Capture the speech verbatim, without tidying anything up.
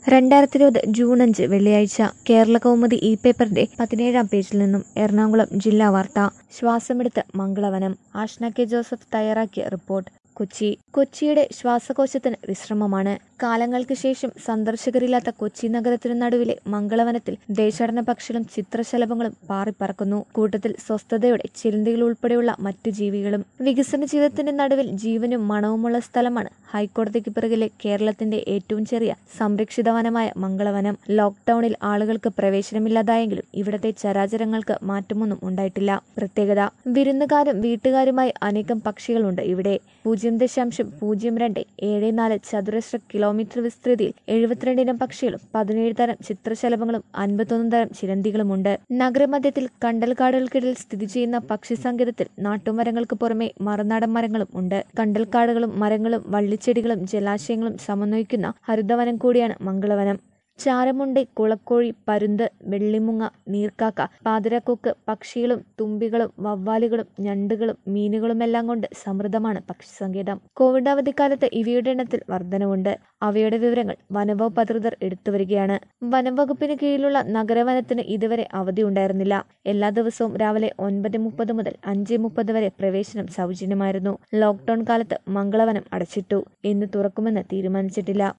രണ്ടായിരത്തി ഇരുപത് ജൂൺ അഞ്ച് വെള്ളിയാഴ്ച കേരളകൗമുദി ഇ പേപ്പറിന്റെ പതിനേഴാം പേജിൽ നിന്നും എറണാകുളം ജില്ലാ വാർത്ത. ശ്വാസമെടുത്ത് മംഗളവനം. ആഷ്ന കെ ജോസഫ് തയ്യാറാക്കിയ റിപ്പോർട്ട്. കൊച്ചി. കൊച്ചിയുടെ ശ്വാസകോശത്തിന് വിശ്രമമാണ്. കാലങ്ങൾക്ക് ശേഷം സന്ദർശകരില്ലാത്ത കൊച്ചി നഗരത്തിനു നടുവിലെ മംഗളവനത്തിൽ ദേശാടന പക്ഷികളും ചിത്രശലഭങ്ങളും പാറിപ്പറക്കുന്നു. കൂട്ടത്തിൽ സ്വസ്ഥതയോടെ ചിലന്തികൾ ഉൾപ്പെടെയുള്ള മറ്റു ജീവികളും. വികസന ജീവിതത്തിന്റെ നടുവിൽ ജീവനും മണവുമുള്ള സ്ഥലമാണ് ഹൈക്കോടതിക്ക് പിറകിലെ കേരളത്തിന്റെ ഏറ്റവും ചെറിയ സംരക്ഷിത വനമായ മംഗളവനം. ലോക്ക്ഡൌണിൽ ആളുകൾക്ക് പ്രവേശനമില്ലാതായെങ്കിലും ഇവിടത്തെ ചരാചരങ്ങൾക്ക് മാറ്റമൊന്നും ഉണ്ടായിട്ടില്ല. പ്രത്യേകത: വിരുന്നുകാരും വീട്ടുകാരുമായി അനേകം പക്ഷികളുണ്ട് ഇവിടെ. പൂജ്യം ദശാംശം പൂജ്യം രണ്ട് ഏഴ് നാല് ചതുരശ്ര കിലോമീറ്റർ വിസ്തൃതിയിൽ എഴുപത്തിരണ്ടിനം പക്ഷികളും പതിനേഴ് തരം ചിത്രശലഭങ്ങളും അൻപത്തൊന്ന് തരം ചിലന്തികളുമുണ്ട്. നഗരമധ്യത്തിൽ കണ്ടൽക്കാടുകൾക്കിടയിൽ സ്ഥിതി ചെയ്യുന്ന പക്ഷി സങ്കേതത്തിൽ നാട്ടുമരങ്ങൾക്ക് പുറമെ മറുനാടൻ മരങ്ങളും ഉണ്ട്. കണ്ടൽക്കാടുകളും മരങ്ങളും വള്ളിച്ചെടികളും ജലാശയങ്ങളും സമന്വയിക്കുന്ന ഹരിതവനം കൂടിയാണ് മംഗളവനം. ചാരമുണ്ട്, കുളക്കോഴി, പരുന്ത്, വെള്ളിമുങ്ങ, നീർക്കാക്ക, പാതിരാക്കൊക്ക്, പക്ഷികളും തുമ്പികളും വവ്വാലുകളും ഞണ്ടുകളും മീനുകളുമെല്ലാം കൊണ്ട് സമൃദ്ധമാണ് പക്ഷിസങ്കേതം. കോവിഡ് അവധിക്കാലത്ത് ഇവയുടെ എണ്ണത്തിൽ വർധനവുണ്ട്. അവയുടെ വിവരങ്ങൾ വനംവകുപ്പ് അധികൃതർ എടുത്തുവരികയാണ്. വനംവകുപ്പിന് കീഴിലുള്ള നഗരവനത്തിന് ഇതുവരെ അവധി ഉണ്ടായിരുന്നില്ല. എല്ലാ ദിവസവും രാവിലെ ഒൻപത് മുപ്പത് മുതൽ അഞ്ച് മുപ്പത് വരെ പ്രവേശനം സൗജന്യമായിരുന്നു. ലോക്ക്ഡൌൺ കാലത്ത് മംഗളവനം അടച്ചിട്ടു. എന്ന് തുറക്കുമെന്ന് തീരുമാനിച്ചിട്ടില്ല.